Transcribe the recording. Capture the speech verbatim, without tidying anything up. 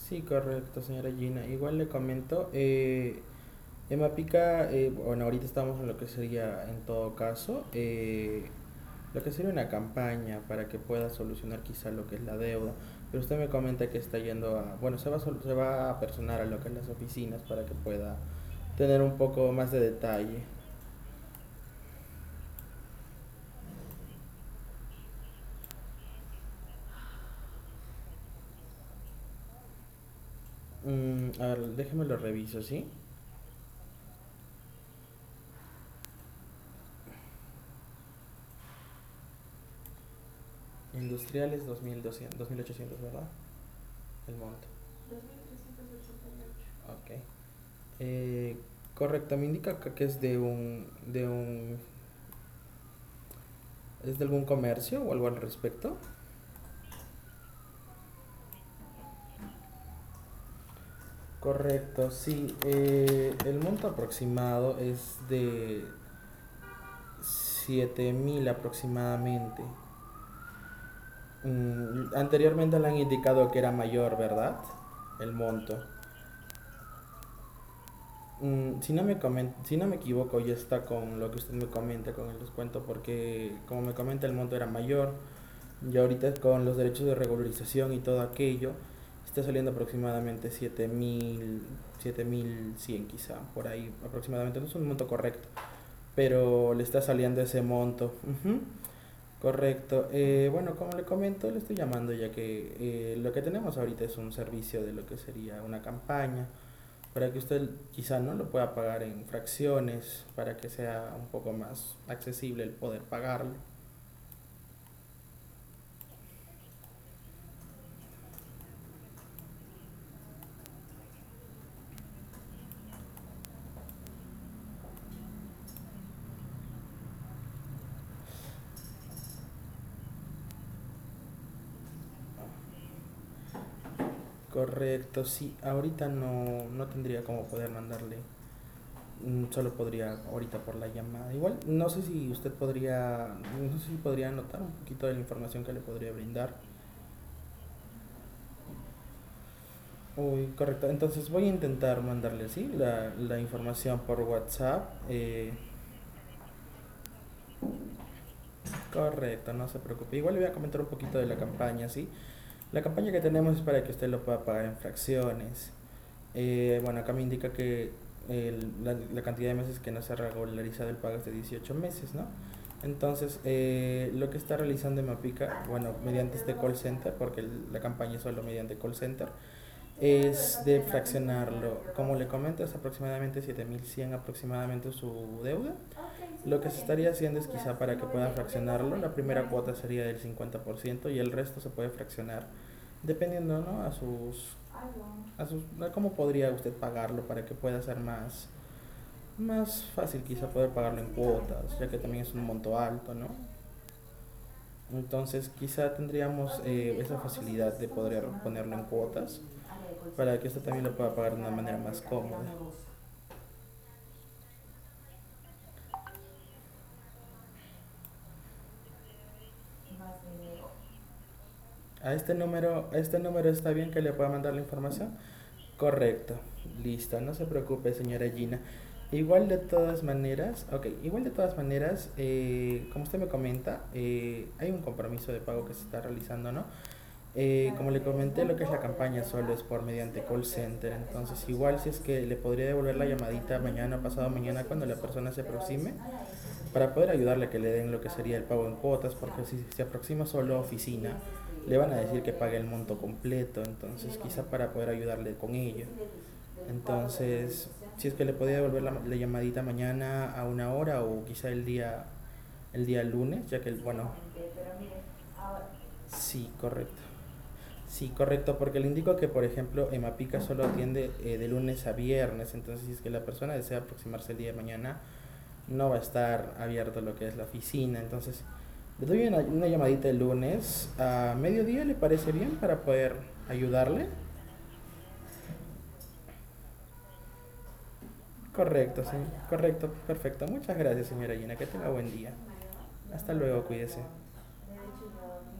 Sí, correcto, señora Gina. Igual le comento, eh, en Mapica, eh, bueno, ahorita estamos en lo que sería, en todo caso, eh, lo que sería una campaña para que pueda solucionar quizá lo que es la deuda. Pero usted me comenta que está yendo a, bueno, se va a, sol- se va a personar a lo que es las oficinas para que pueda tener un poco más de detalle. Mm, a ver, déjeme lo reviso, ¿sí? Industriales dos mil doscientos, dos mil ochocientos, ¿verdad? El monto. Ok. Eh, correcto, me indica que que es de un, de un, ¿es de algún comercio o algo al respecto? Correcto, sí. Eh, el monto aproximado es de siete mil aproximadamente. Mm, anteriormente le han indicado que era mayor, ¿verdad? El monto. Mm, si no me comen- si no me equivoco, ya está con lo que usted me comenta, con el descuento, porque como me comenta el monto era mayor, y ahorita con los derechos de regularización y todo aquello, está saliendo aproximadamente siete mil, siete mil cien quizá, por ahí aproximadamente, no es un monto correcto, pero le está saliendo ese monto. Ujú. Correcto. Eh, bueno, como le comento, le estoy llamando ya que eh, lo que tenemos ahorita es un servicio de lo que sería una campaña para que usted quizá no lo pueda pagar en fracciones, para que sea un poco más accesible el poder pagarlo. Correcto, sí, ahorita no, no tendría como poder mandarle, mm, solo podría ahorita por la llamada. Igual, no sé si usted podría, no sé si podría anotar un poquito de la información que le podría brindar. Uy, correcto, entonces voy a intentar mandarle así la, la información por WhatsApp. Eh, correcto, no se preocupe. Igual le voy a comentar un poquito de la campaña, ¿sí? La campaña que tenemos es para que usted lo pueda pagar en fracciones. Eh, bueno, acá me indica que el- la, la cantidad de meses que no se ha regularizado el pago es de dieciocho meses, ¿no? Entonces, eh, lo que está realizando Mapica, bueno, mediante este call center, porque el- la campaña es solo mediante call center, es de fraccionarlo. Como le comento, es aproximadamente siete mil cien aproximadamente su deuda. Lo que se estaría haciendo es quizá para que pueda fraccionarlo, la primera cuota sería del cincuenta por ciento y el resto se puede fraccionar dependiendo, ¿no? A sus, a sus, a cómo podría usted pagarlo para que pueda ser más, más fácil quizá poder pagarlo en cuotas, ya que también es un monto alto, ¿no? Entonces quizá tendríamos eh, esa facilidad de poder ponerlo en cuotas para que usted también lo pueda pagar de una manera más cómoda. A este número, a este número está bien que le pueda mandar la información. Correcto, listo, no se preocupe, señora Gina. Igual de todas maneras, ok, igual de todas maneras, eh, como usted me comenta, eh, hay un compromiso de pago que se está realizando, ¿no? Eh, como le comenté, lo que es la campaña solo es por mediante call center, entonces igual si es que le podría devolver la llamadita mañana o pasado mañana cuando la persona se aproxime, para poder ayudarle a que le den lo que sería el pago en cuotas, porque si se aproxima solo a oficina, le van a decir que pague el monto completo, entonces quizá para poder ayudarle con ello. Entonces, si es que le podía devolver la, la llamadita mañana a una hora o quizá el día, el día lunes, ya que, bueno, sí, correcto. Sí, correcto, porque le indico que, por ejemplo, Emapica solo atiende eh, de lunes a viernes, entonces si es que la persona desea aproximarse el día de mañana, no va a estar abierto lo que es la oficina, entonces le doy una, una llamadita el lunes a mediodía, ¿le parece bien para poder ayudarle? Correcto, sí, correcto, perfecto. Muchas gracias, señora Gina, que tenga buen día. Hasta luego, cuídese.